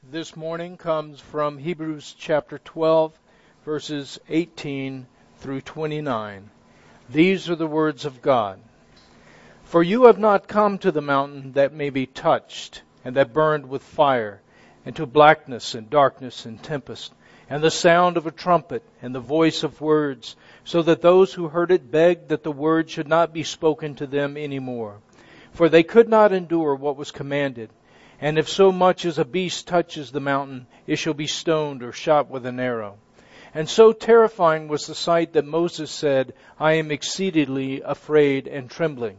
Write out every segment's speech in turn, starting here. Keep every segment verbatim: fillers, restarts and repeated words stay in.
this morning comes from Hebrews chapter twelve, verses eighteen through twenty-nine. These are the words of God. For you have not come to the mountain that may be touched, and that burned with fire, and to blackness and darkness and tempest, and the sound of a trumpet, and the voice of words, so that those who heard it begged that the word should not be spoken to them any more. For they could not endure what was commanded. And if so much as a beast touches the mountain, it shall be stoned or shot with an arrow. And so terrifying was the sight that Moses said, I am exceedingly afraid and trembling.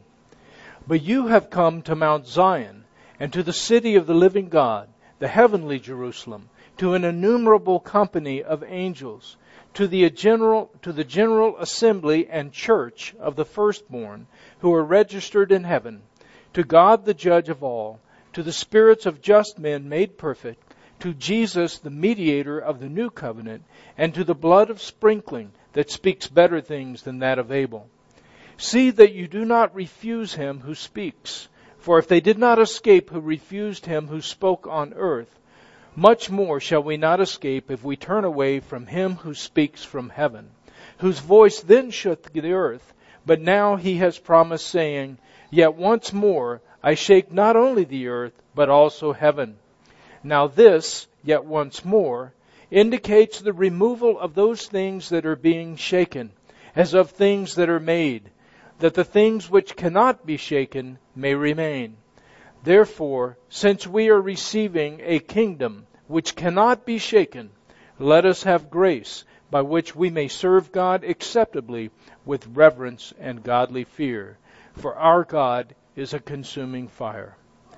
But you have come to Mount Zion, and to the city of the living God, the heavenly Jerusalem, to an innumerable company of angels, to the general, to the general assembly and church of the firstborn, who are registered in heaven, to God the judge of all, to the spirits of just men made perfect, to Jesus the mediator of the new covenant, and to the blood of sprinkling that speaks better things than that of Abel. See that you do not refuse him who speaks. For if they did not escape who refused him who spoke on earth, much more shall we not escape if we turn away from him who speaks from heaven, whose voice then shook the earth, but now he has promised, saying, Yet once more I shake not only the earth, but also heaven. Now this, yet once more, indicates the removal of those things that are being shaken, as of things that are made, that the things which cannot be shaken may remain. Therefore, since we are receiving a kingdom which cannot be shaken, let us have grace by which we may serve God acceptably with reverence and godly fear. For our God is a consuming fire.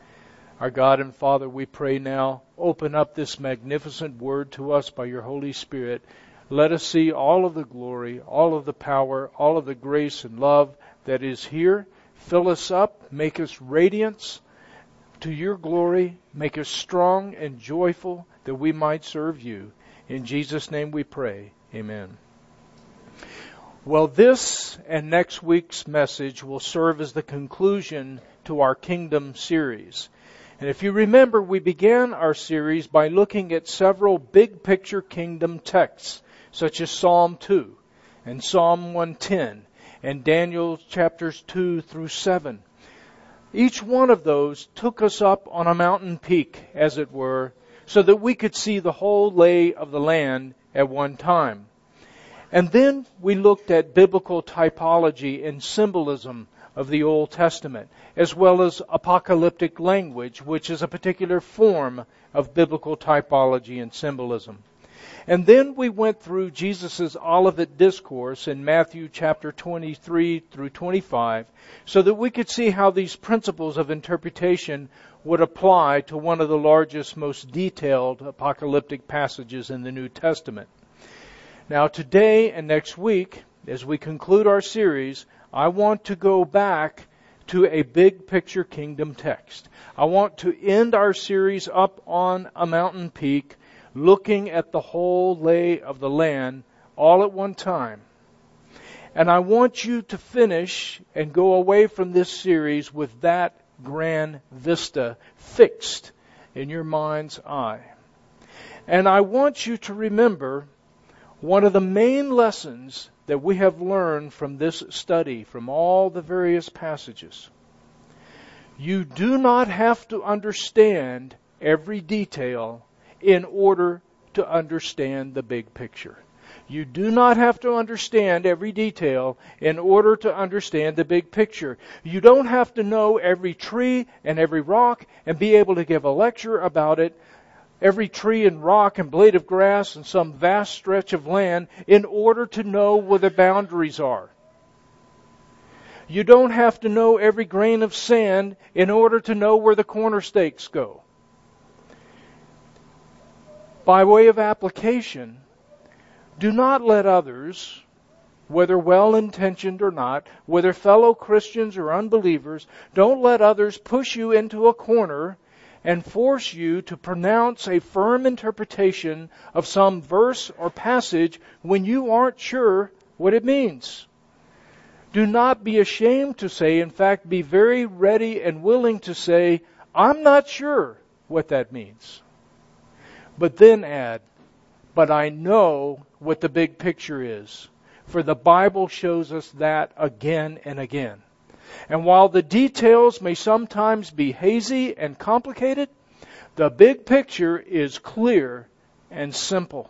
Our God and Father, we pray now, open up this magnificent word to us by your Holy Spirit. Let us see all of the glory, all of the power, all of the grace and love that is here. Fill us up, make us radiance to your glory, make us strong and joyful that we might serve you. In Jesus' name we pray. Amen. Well, this and next week's message will serve as the conclusion to our Kingdom series. And if you remember, we began our series by looking at several big picture kingdom texts, such as Psalm two and Psalm one ten and Daniel chapters two through seven. Each one of those took us up on a mountain peak, as it were, so that we could see the whole lay of the land at one time. And then we looked at biblical typology and symbolism of the Old Testament, as well as apocalyptic language, which is a particular form of biblical typology and symbolism. And then we went through Jesus' Olivet Discourse in Matthew chapter twenty-three through twenty-five, so that we could see how these principles of interpretation would apply to one of the largest, most detailed apocalyptic passages in the New Testament. Now today and next week, as we conclude our series, I want to go back to a big picture kingdom text. I want to end our series up on a mountain peak, looking at the whole lay of the land all at one time. And I want you to finish and go away from this series with that grand vista fixed in your mind's eye. And I want you to remember one of the main lessons that we have learned from this study, from all the various passages. You do not have to understand every detail in order to understand the big picture. You do not have to understand every detail in order to understand the big picture. You don't have to know every tree and every rock and be able to give a lecture about it, every tree and rock and blade of grass and some vast stretch of land in order to know where the boundaries are. You don't have to know every grain of sand in order to know where the corner stakes go. By way of application, do not let others, whether well-intentioned or not, whether fellow Christians or unbelievers, don't let others push you into a corner and force you to pronounce a firm interpretation of some verse or passage when you aren't sure what it means. Do not be ashamed to say, in fact, be very ready and willing to say, I'm not sure what that means. But then add, but I know what the big picture is, for the Bible shows us that again and again. And while the details may sometimes be hazy and complicated, the big picture is clear and simple.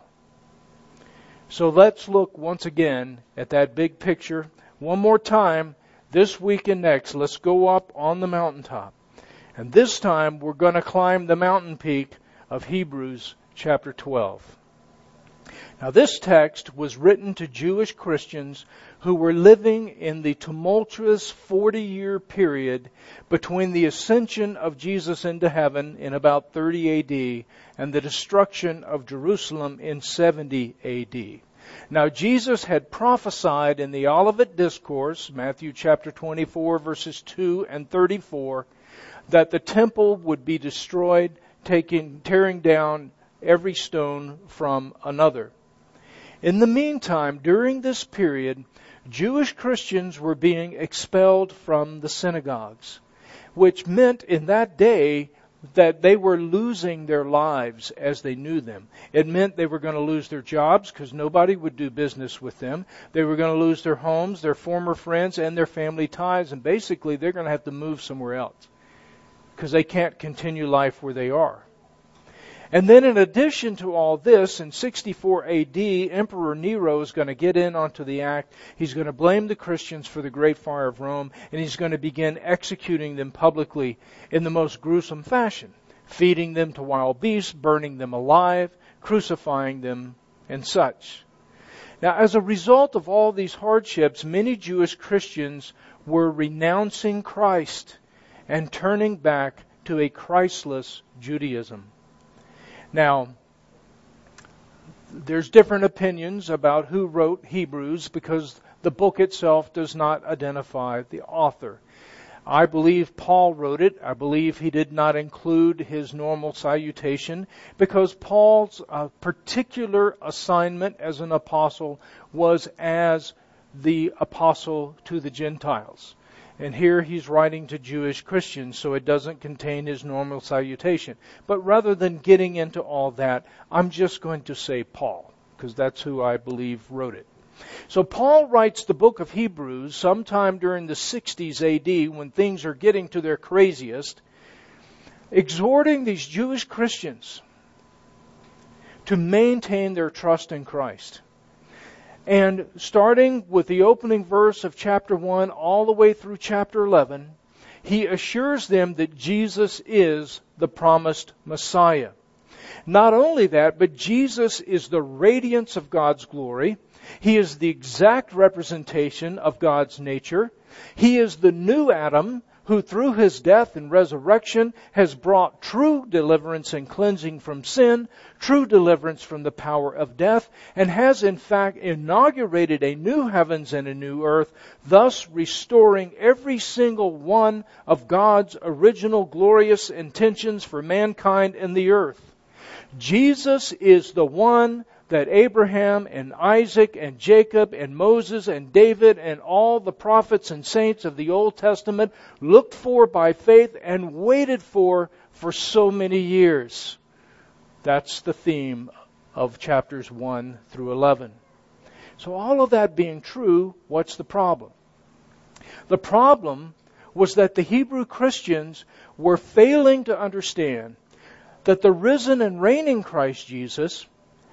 So let's look once again at that big picture. One more time, this week and next, let's go up on the mountaintop. And this time we're going to climb the mountain peak of Hebrews chapter twelve. Now this text was written to Jewish Christians who were living in the tumultuous forty-year period between the ascension of Jesus into heaven in about thirty A D and the destruction of Jerusalem in seventy A D. Now Jesus had prophesied in the Olivet Discourse, Matthew chapter twenty-four, verses two and thirty-four, that the temple would be destroyed, taking, tearing down every stone from another. In the meantime, during this period, Jewish Christians were being expelled from the synagogues, which meant in that day that they were losing their lives as they knew them. It meant they were going to lose their jobs because nobody would do business with them. They were going to lose their homes, their former friends, and their family ties, and basically they're going to have to move somewhere else because they can't continue life where they are. And then in addition to all this, in sixty-four A D, Emperor Nero is going to get in onto the act. He's going to blame the Christians for the Great Fire of Rome, and he's going to begin executing them publicly in the most gruesome fashion, feeding them to wild beasts, burning them alive, crucifying them, and such. Now, as a result of all these hardships, many Jewish Christians were renouncing Christ and turning back to a Christless Judaism. Now, there's different opinions about who wrote Hebrews because the book itself does not identify the author. I believe Paul wrote it. I believe he did not include his normal salutation because Paul's uh, particular assignment as an apostle was as the apostle to the Gentiles. And here he's writing to Jewish Christians, so it doesn't contain his normal salutation. But rather than getting into all that, I'm just going to say Paul, because that's who I believe wrote it. So Paul writes the book of Hebrews sometime during the sixties A D when things are getting to their craziest, exhorting these Jewish Christians to maintain their trust in Christ. And starting with the opening verse of chapter one all the way through chapter eleven, he assures them that Jesus is the promised Messiah. Not only that, but Jesus is the radiance of God's glory. He is the exact representation of God's nature. He is the new Adam who through his death and resurrection has brought true deliverance and cleansing from sin, true deliverance from the power of death, and has in fact inaugurated a new heavens and a new earth, thus restoring every single one of God's original glorious intentions for mankind and the earth. Jesus is the one that Abraham and Isaac and Jacob and Moses and David and all the prophets and saints of the Old Testament looked for by faith and waited for for so many years. That's the theme of chapters one through eleven. So all of that being true, what's the problem? The problem was that the Hebrew Christians were failing to understand that the risen and reigning Christ Jesus,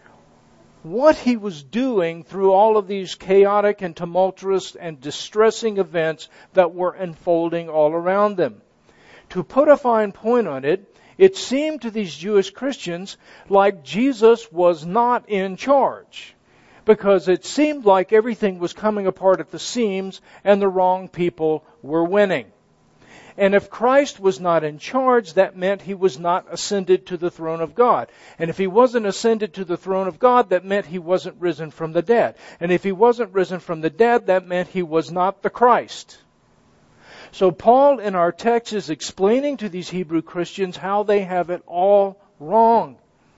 what he was doing through all of these chaotic and tumultuous and distressing events that were unfolding all around them. To put a fine point on it, it seemed to these Jewish Christians like Jesus was not in charge, because it seemed like everything was coming apart at the seams and the wrong people were winning. And if Christ was not in charge, that meant he was not ascended to the throne of God. And if he wasn't ascended to the throne of God, that meant he wasn't risen from the dead. And if he wasn't risen from the dead, that meant he was not the Christ. So Paul in our text is explaining to these Hebrew Christians how they have it all wrong.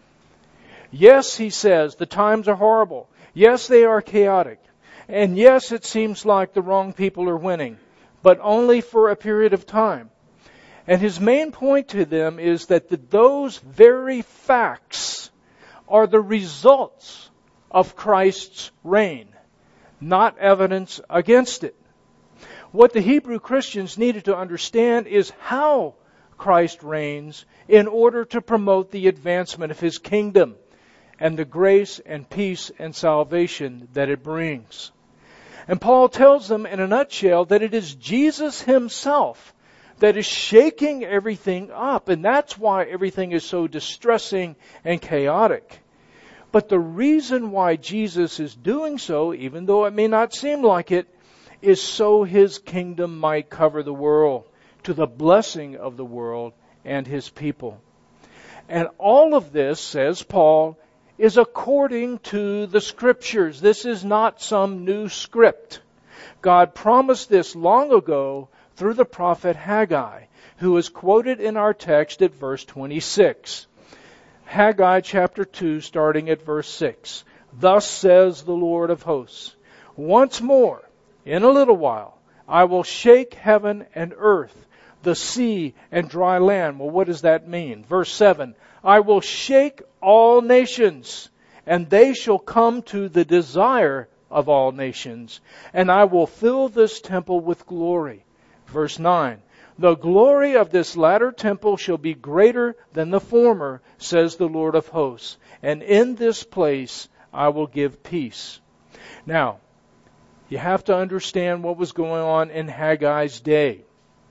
Yes, he says, the times are horrible. Yes, they are chaotic. And yes, it seems like the wrong people are winning, but only for a period of time. And his main point to them is that the, those very facts are the results of Christ's reign, not evidence against it. What the Hebrew Christians needed to understand is how Christ reigns in order to promote the advancement of His kingdom and the grace and peace and salvation that it brings. And Paul tells them in a nutshell that it is Jesus Himself that is shaking everything up, and that's why everything is so distressing and chaotic. But the reason why Jesus is doing so, even though it may not seem like it, is so His kingdom might cover the world, to the blessing of the world and His people. And all of this, says Paul, is according to the Scriptures. This is not some new script. God promised this long ago through the prophet Haggai, who is quoted in our text at verse twenty-six. Haggai chapter two, starting at verse six. Thus says the Lord of hosts, once more, in a little while, I will shake heaven and earth, the sea and dry land. Well, what does that mean? Verse seven, I will shake all nations, and they shall come to the desire of all nations, and I will fill this temple with glory. Verse nine, the glory of this latter temple shall be greater than the former, says the Lord of hosts, and in this place I will give peace. Now, you have to understand what was going on in Haggai's day.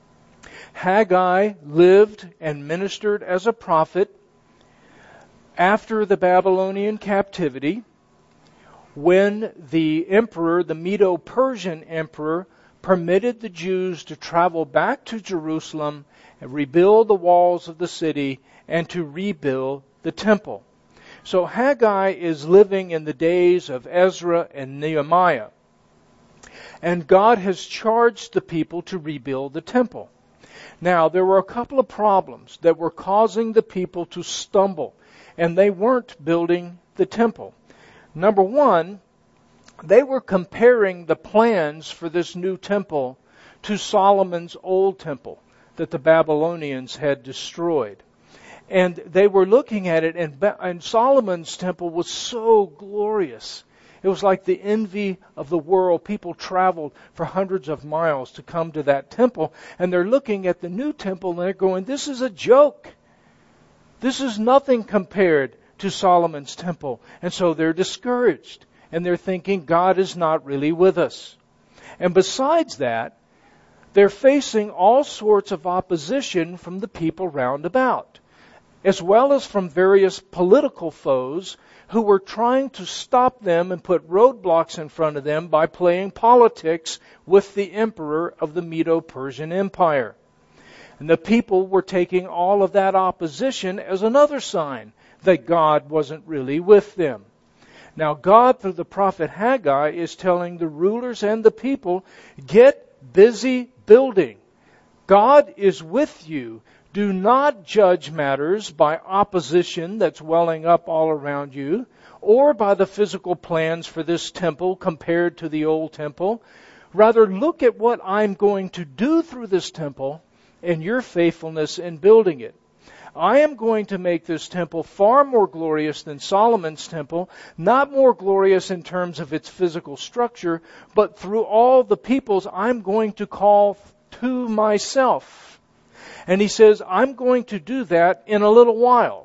Haggai lived and ministered as a prophet after the Babylonian captivity, when the emperor, the Medo-Persian emperor, permitted the Jews to travel back to Jerusalem and rebuild the walls of the city and to rebuild the temple. So Haggai is living in the days of Ezra and Nehemiah. And God has charged the people to rebuild the temple. Now, there were a couple of problems that were causing the people to stumble, and they weren't building the temple. Number one, they were comparing the plans for this new temple to Solomon's old temple that the Babylonians had destroyed. And they were looking at it, and, and Solomon's temple was so glorious. It was like the envy of the world. People traveled for hundreds of miles to come to that temple, and they're looking at the new temple, and they're going, this is a joke. This is nothing compared to Solomon's temple. And so they're discouraged, and they're thinking God is not really with us. And besides that, they're facing all sorts of opposition from the people round about, as well as from various political foes who were trying to stop them and put roadblocks in front of them by playing politics with the emperor of the Medo-Persian Empire. And the people were taking all of that opposition as another sign that God wasn't really with them. Now, God, through the prophet Haggai, is telling the rulers and the people, get busy building. God is with you. Do not judge matters by opposition that's welling up all around you, or by the physical plans for this temple compared to the old temple. Rather, look at what I'm going to do through this temple and your faithfulness in building it. I am going to make this temple far more glorious than Solomon's temple, not more glorious in terms of its physical structure, but through all the peoples I'm going to call to myself. And he says, I'm going to do that in a little while,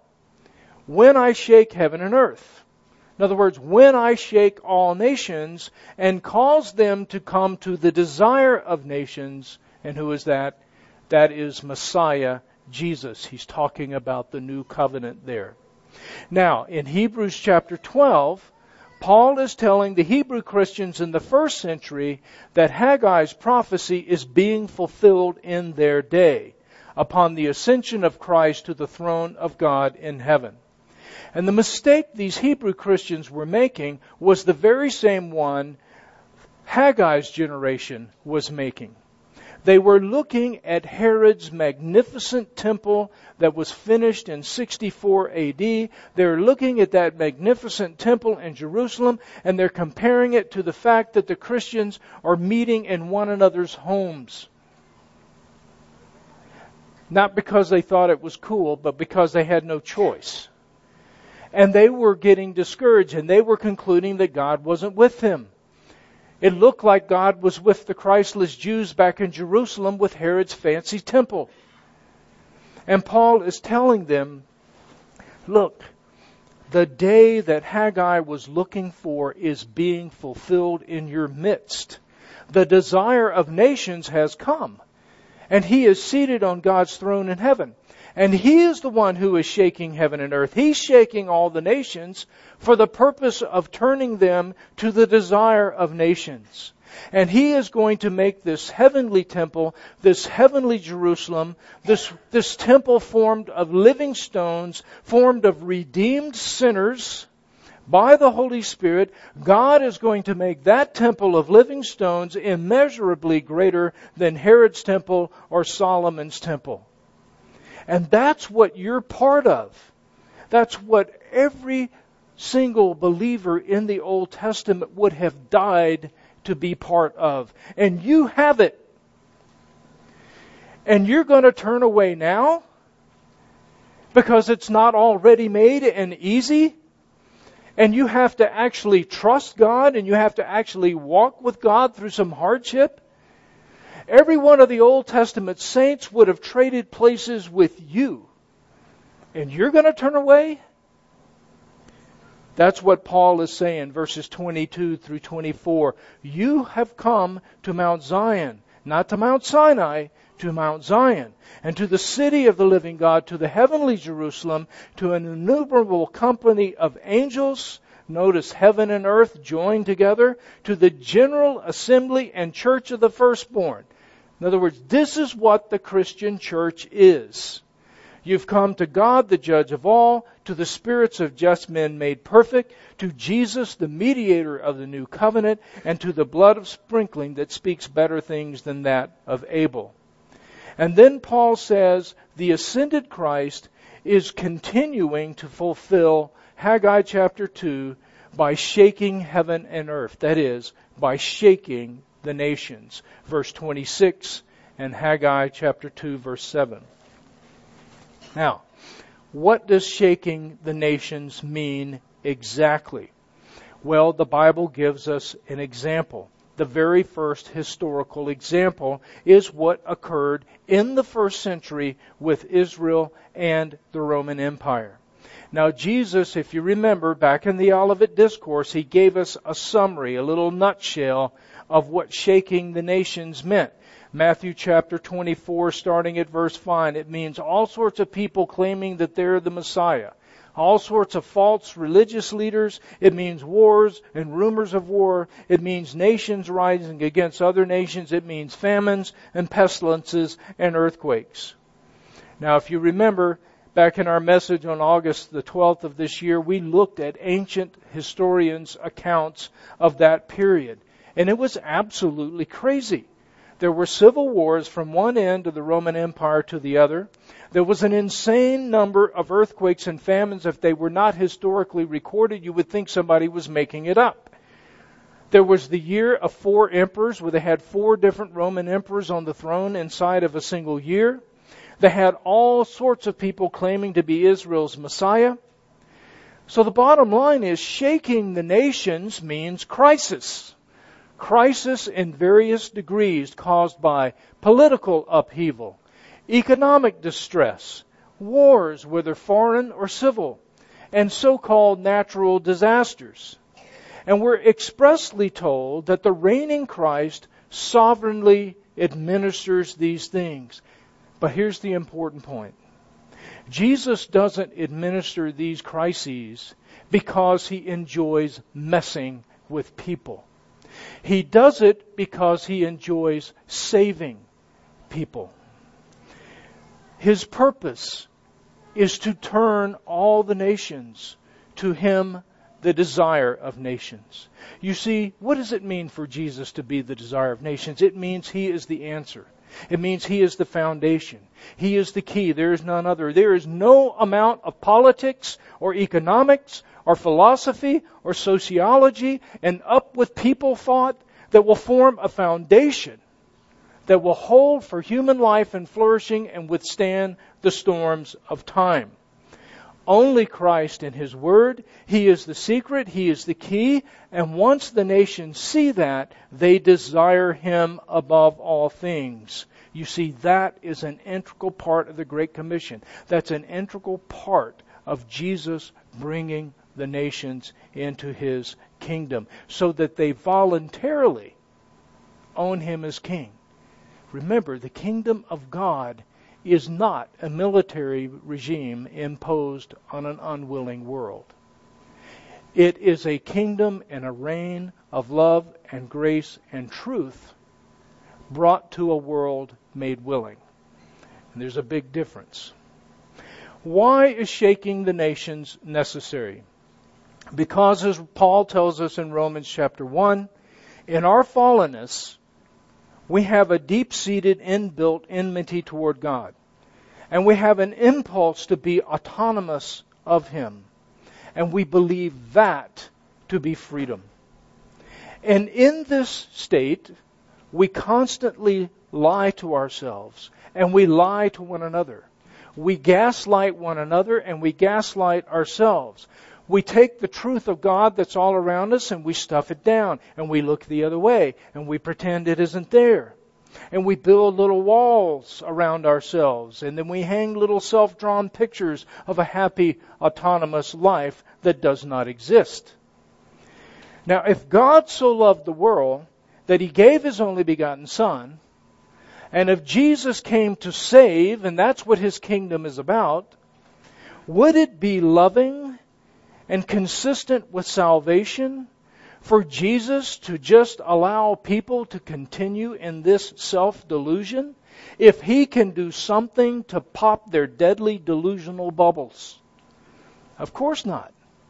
when I shake heaven and earth. In other words, when I shake all nations and cause them to come to the desire of nations. And who is that? That is Messiah, Jesus. He's talking about the new covenant there. Now, in Hebrews chapter twelve, Paul is telling the Hebrew Christians in the first century that Haggai's prophecy is being fulfilled in their day, upon the ascension of Christ to the throne of God in heaven. And the mistake these Hebrew Christians were making was the very same one Haggai's generation was making. They were looking at Herod's magnificent temple that was finished in sixty-four A D. They're looking at that magnificent temple in Jerusalem, and they're comparing it to the fact that the Christians are meeting in one another's homes. Not because they thought it was cool, but because they had no choice. And they were getting discouraged, and they were concluding that God wasn't with them. It looked like God was with the Christless Jews back in Jerusalem with Herod's fancy temple. And Paul is telling them, look, the day that Haggai was looking for is being fulfilled in your midst. The desire of nations has come, and He is seated on God's throne in heaven. And He is the one who is shaking heaven and earth. He's shaking all the nations for the purpose of turning them to the desire of nations. And He is going to make this heavenly temple, this heavenly Jerusalem, this, this temple formed of living stones, formed of redeemed sinners by the Holy Spirit. God is going to make that temple of living stones immeasurably greater than Herod's temple or Solomon's temple. And that's what you're part of. That's what every single believer in the Old Testament would have died to be part of. And you have it. And you're going to turn away now because it's not already made and easy. And you have to actually trust God, and you have to actually walk with God through some hardship. Every one of the Old Testament saints would have traded places with you. And you're going to turn away? That's what Paul is saying, verses twenty-two through twenty-four. You have come to Mount Zion, not to Mount Sinai, to Mount Zion, and to the city of the living God, to the heavenly Jerusalem, to an innumerable company of angels. Notice heaven and earth joined together, to the general assembly and church of the firstborn. In other words, this is what the Christian church is. You've come to God, the judge of all, to the spirits of just men made perfect, to Jesus, the mediator of the new covenant, and to the blood of sprinkling that speaks better things than that of Abel. And then Paul says the ascended Christ is continuing to fulfill Haggai chapter two by shaking heaven and earth. That is, by shaking the nations. Verse twenty-six and Haggai chapter two, verse seven. Now, what does shaking the nations mean exactly? Well, the Bible gives us an example. The very first historical example is what occurred in the first century with Israel and the Roman Empire. Now, Jesus, if you remember, back in the Olivet Discourse, He gave us a summary, a little nutshell of what shaking the nations meant. Matthew chapter twenty-four, starting at verse five, it means all sorts of people claiming that they're the Messiah. All sorts of false religious leaders. It means wars and rumors of war. It means nations rising against other nations. It means famines and pestilences and earthquakes. Now, if you remember, back in our message on August the twelfth of this year, we looked at ancient historians' accounts of that period. And it was absolutely crazy. There were civil wars from one end of the Roman Empire to the other. There was an insane number of earthquakes and famines. If they were not historically recorded, you would think somebody was making it up. There was the year of four emperors, where they had four different Roman emperors on the throne inside of a single year. They had all sorts of people claiming to be Israel's Messiah. So the bottom line is, shaking the nations means crisis. Crisis in various degrees caused by political upheaval, economic distress, wars, whether foreign or civil, and so-called natural disasters. And we're expressly told that the reigning Christ sovereignly administers these things. But here's the important point. Jesus doesn't administer these crises because He enjoys messing with people. He does it because He enjoys saving people. His purpose is to turn all the nations to Him, the desire of nations. You see, what does it mean for Jesus to be the desire of nations? It means He is the answer. It means He is the foundation. He is the key. There is none other. There is no amount of politics or economics or philosophy or sociology and up with people thought that will form a foundation that will hold for human life and flourishing and withstand the storms of time. Only Christ and His Word. He is the secret. He is the key. And once the nations see that, they desire Him above all things. You see, that is an integral part of the Great Commission. That's an integral part of Jesus bringing the nations into His kingdom, so that they voluntarily own Him as King. Remember, the kingdom of God is not a military regime imposed on an unwilling world. It is a kingdom and a reign of love and grace and truth brought to a world made willing. And there's a big difference. Why is shaking the nations necessary? Because, as Paul tells us in Romans chapter one, in our fallenness, we have a deep-seated, inbuilt enmity toward God. And we have an impulse to be autonomous of Him. And we believe that to be freedom. And in this state, we constantly lie to ourselves. And we lie to one another. We gaslight one another and we gaslight ourselves. We take the truth of God that's all around us and we stuff it down. And we look the other way and we pretend it isn't there. And we build little walls around ourselves. And then we hang little self-drawn pictures of a happy, autonomous life that does not exist. Now, if God so loved the world that He gave His only begotten Son, and if Jesus came to save, and that's what His kingdom is about, would it be loving and consistent with salvation for Jesus to just allow people to continue in this self-delusion if He can do something to pop their deadly delusional bubbles? Of course not.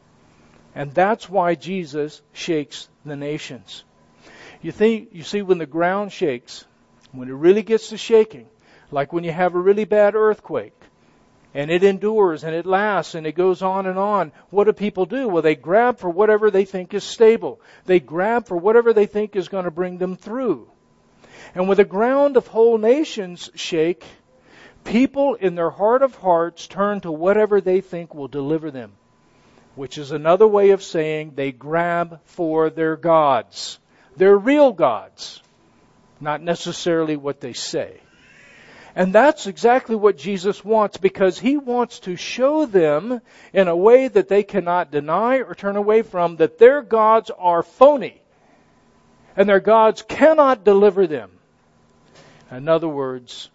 And that's why Jesus shakes the nations. You think, you see, when the ground shakes, when it really gets to shaking, like when you have a really bad earthquake, and it endures, and it lasts, and it goes on and on. What do people do? Well, they grab for whatever they think is stable. They grab for whatever they think is going to bring them through. And when the ground of whole nations shake, people in their heart of hearts turn to whatever they think will deliver them, which is another way of saying they grab for their gods. Their real gods, not necessarily what they say. And that's exactly what Jesus wants, because He wants to show them in a way that they cannot deny or turn away from that their gods are phony and their gods cannot deliver them. In other words,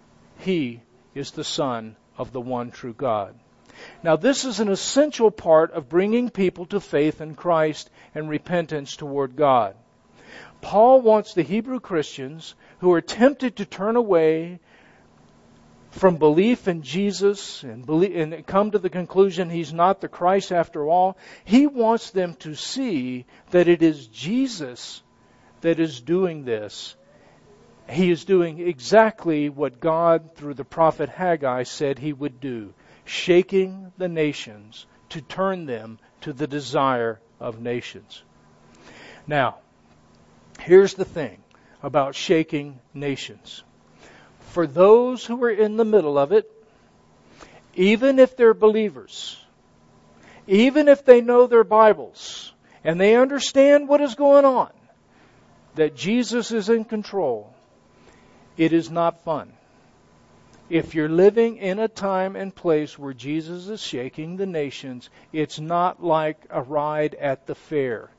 He is the Son of the one true God. Now, this is an essential part of bringing people to faith in Christ and repentance toward God. Paul wants the Hebrew Christians who are tempted to turn away from belief in Jesus and, believe, and come to the conclusion He's not the Christ after all. He wants them to see that it is Jesus that is doing this. He is doing exactly what God, through the prophet Haggai, said He would do, shaking the nations to turn them to the desire of nations. Now, here's the thing about shaking nations. For those who are in the middle of it, even if they're believers, even if they know their Bibles, and they understand what is going on, that Jesus is in control, it is not fun. If you're living in a time and place where Jesus is shaking the nations, it's not like a ride at the fair.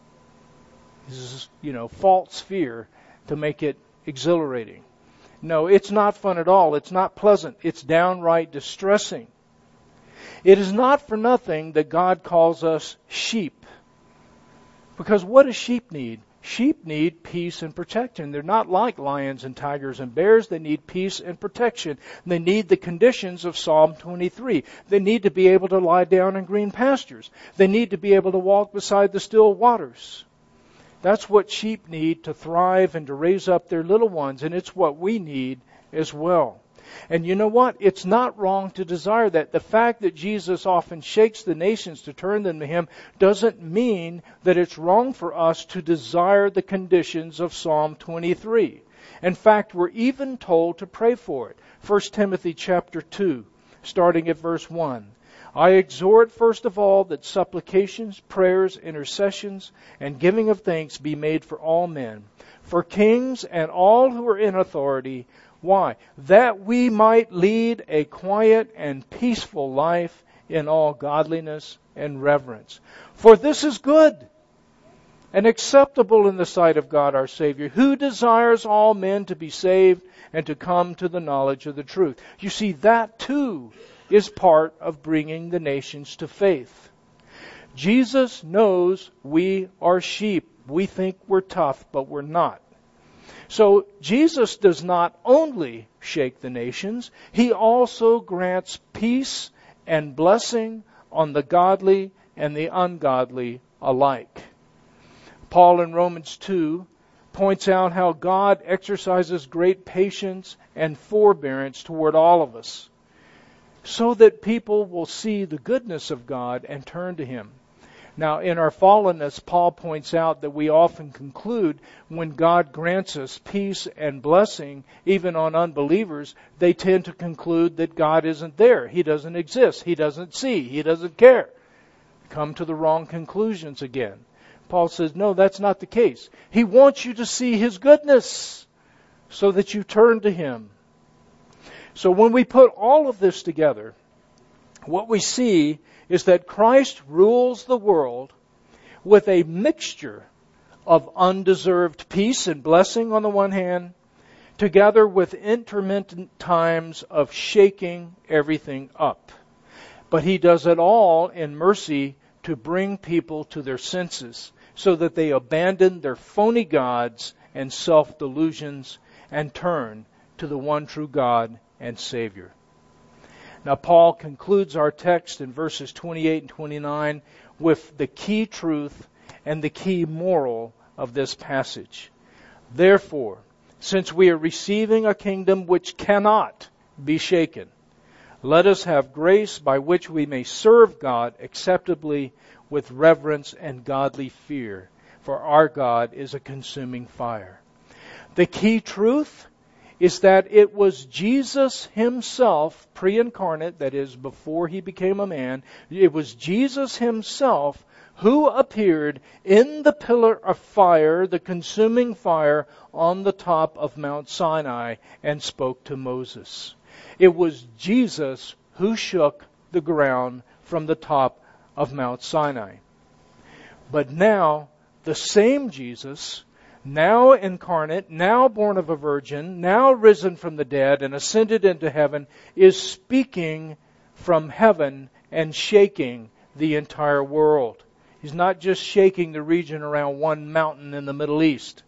This is, you know, false fear to make it exhilarating. No, it's not fun at all. It's not pleasant. It's downright distressing. It is not for nothing that God calls us sheep. Because what do sheep need? Sheep need peace and protection. They're not like lions and tigers and bears. They need peace and protection. They need the conditions of Psalm twenty-three. They need to be able to lie down in green pastures. They need to be able to walk beside the still waters. That's what sheep need to thrive and to raise up their little ones, and it's what we need as well. And you know what? It's not wrong to desire that. The fact that Jesus often shakes the nations to turn them to Him doesn't mean that it's wrong for us to desire the conditions of Psalm twenty-three. In fact, we're even told to pray for it. First Timothy chapter two, starting at verse one. I exhort first of all that supplications, prayers, intercessions, and giving of thanks be made for all men, for kings and all who are in authority. Why? That we might lead a quiet and peaceful life in all godliness and reverence. For this is good and acceptable in the sight of God our Savior, who desires all men to be saved and to come to the knowledge of the truth. You see, that too is part of bringing the nations to faith. Jesus knows we are sheep. We think we're tough, but we're not. So Jesus does not only shake the nations, He also grants peace and blessing on the godly and the ungodly alike. Paul in Romans two points out how God exercises great patience and forbearance toward all of us, so that people will see the goodness of God and turn to Him. Now, in our fallenness, Paul points out that we often conclude when God grants us peace and blessing, even on unbelievers, they tend to conclude that God isn't there. He doesn't exist. He doesn't see. He doesn't care. Come to the wrong conclusions again. Paul says, no, that's not the case. He wants you to see His goodness so that you turn to Him. So when we put all of this together, what we see is that Christ rules the world with a mixture of undeserved peace and blessing on the one hand, together with intermittent times of shaking everything up. But He does it all in mercy to bring people to their senses so that they abandon their phony gods and self-delusions and turn to the one true God and Savior. Now, Paul concludes our text in verses twenty-eight and twenty-nine with the key truth and the key moral of this passage. Therefore, since we are receiving a kingdom which cannot be shaken, let us have grace by which we may serve God acceptably with reverence and godly fear, for our God is a consuming fire. The key truth is that it was Jesus Himself, pre-incarnate, that is, before He became a man, it was Jesus Himself who appeared in the pillar of fire, the consuming fire, on the top of Mount Sinai and spoke to Moses. It was Jesus who shook the ground from the top of Mount Sinai. But now, the same Jesus, now incarnate, now born of a virgin, now risen from the dead and ascended into heaven, is speaking from heaven and shaking the entire world. He's not just shaking the region around one mountain in the Middle East.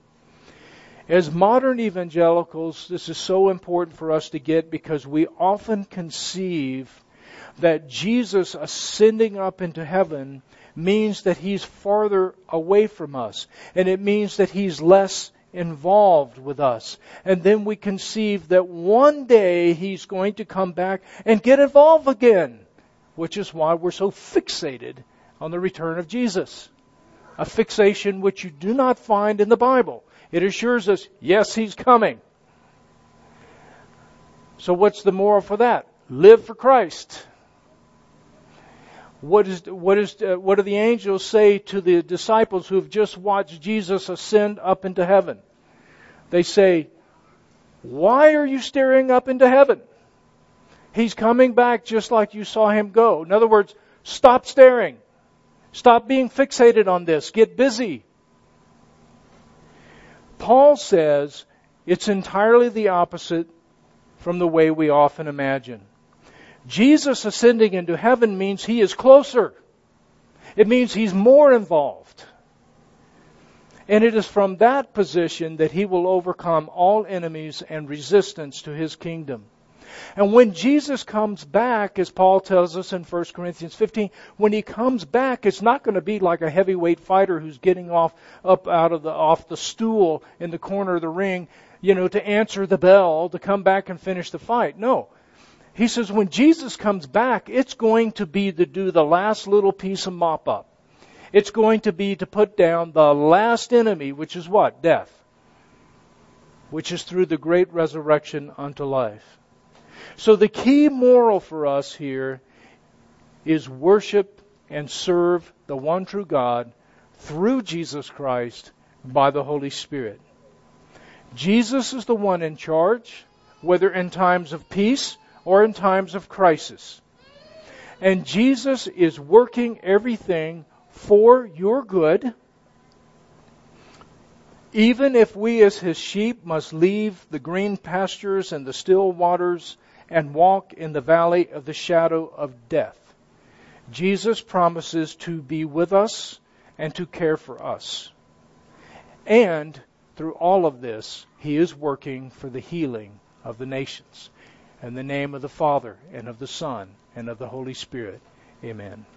As modern evangelicals, this is so important for us to get because we often conceive that Jesus ascending up into heaven means that He's farther away from us. And it means that He's less involved with us. And then we conceive that one day He's going to come back and get involved again, which is why we're so fixated on the return of Jesus. A fixation which you do not find in the Bible. It assures us, yes, He's coming. So what's the moral for that? Live for Christ. What is what is uh, what do the angels say to the disciples who have just watched Jesus ascend up into heaven? They say, "Why are you staring up into heaven? He's coming back just like you saw Him go." In other words, stop staring. Stop being fixated on this. Get busy. Paul says it's entirely the opposite from the way we often imagine. Jesus ascending into heaven means He is closer. It means He's more involved. And it is from that position that He will overcome all enemies and resistance to His kingdom. And when Jesus comes back, as Paul tells us in First Corinthians fifteen, when He comes back, it's not going to be like a heavyweight fighter who's getting off up out of the off the stool in the corner of the ring, you know, to answer the bell to come back and finish the fight. No. He says when Jesus comes back, it's going to be to do the last little piece of mop up. It's going to be to put down the last enemy, which is what? Death. Which is through the great resurrection unto life. So the key moral for us here is worship and serve the one true God through Jesus Christ by the Holy Spirit. Jesus is the one in charge, whether in times of peace or in times of crisis. And Jesus is working everything for your good, even if we as His sheep must leave the green pastures and the still waters and walk in the valley of the shadow of death. Jesus promises to be with us and to care for us. And through all of this, He is working for the healing of the nations. In the name of the Father, and of the Son, and of the Holy Spirit. Amen.